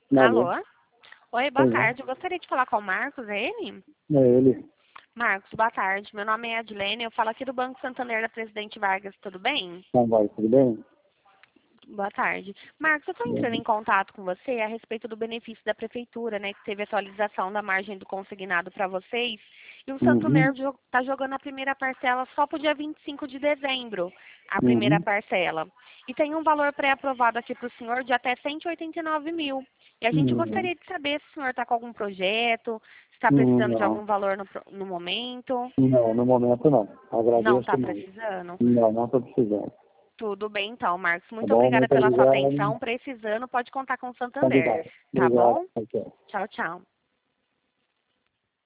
Alô? Alô? Oi, boa Pois é. tarde. Eu gostaria de falar com o Marcos, é ele? É ele. Marcos, boa tarde. Meu nome é Adilene, eu falo aqui do Banco Santander da Presidente Vargas, tudo bem? Como vai? Tudo bem? Boa tarde. Marcos, eu estou entrando em Bem. contato com você a respeito do benefício da Prefeitura, né, que teve atualização da margem do consignado para vocês, e o Santander Uhum. está jogando a primeira parcela só para o dia 25 de dezembro, a primeira Uhum. parcela. E tem um valor pré-aprovado aqui para o senhor de até 189 mil. E a gente Uhum. gostaria de saber se o senhor está com algum projeto, se está precisando de Não. algum valor no momento. Não, no momento não. Não Agradeço está muito. precisando? Não estou precisando. Tudo bem, então, Marcos. Tá Muito bom? obrigada Muito pela sua obrigado. atenção. Precisando, pode contar com o Santander. Obrigado. Tá Obrigado. bom? Ok. Tchau, tchau.